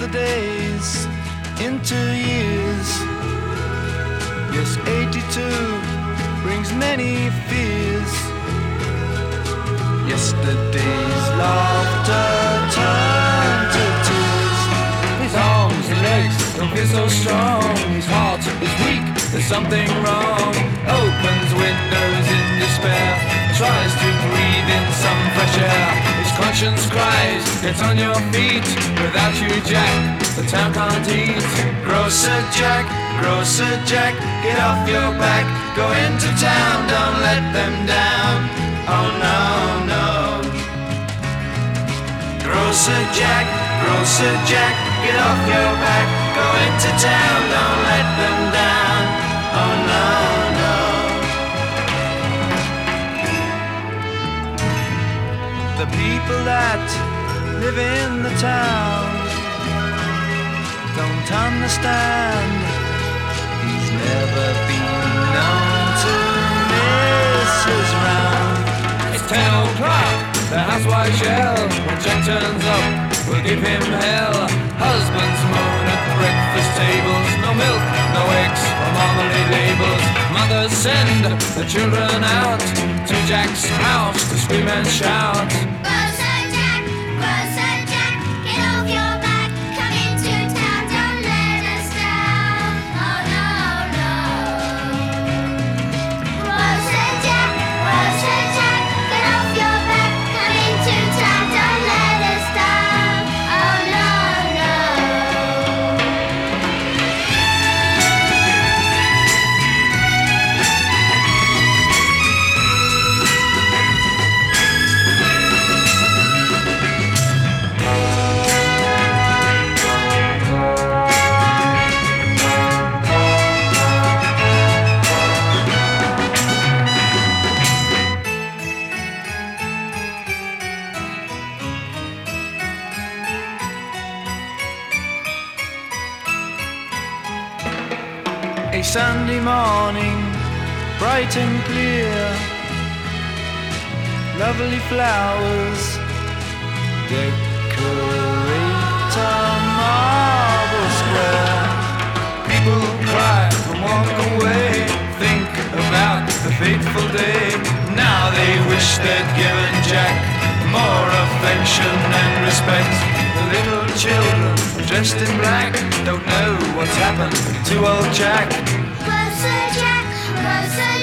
days into years. Yes, 82 brings many fears. Yesterday's laughter turned to tears. His arms and legs don't feel so strong. His heart is weak, there's something wrong. Opens windows in despair, tries to breathe in some fresh air. His conscience cries, get on your feet. Without you, Jack, the town can't eat. Grocer Jack, get off your back. Go into town, don't let them down. Oh no, no. Grocer Jack, get off your back. Go into town, don't let them down. Oh no, no. The people that live in the town don't understand. He's never been known to miss his round. It's 10 o'clock, the housewife yell. When Jack turns up, we'll give him hell. Husbands moan at breakfast tables. No milk, no eggs or marmalade labels. Mothers send the children out to Jack's house to scream and shout. A Sunday morning, bright and clear, lovely flowers decorate a marble square. People cry and walk away, think about the fateful day. Now they wish they'd given Jack more affection and respect. The little children dressed in black don't know what's happened to old Jack. Grocer Jack,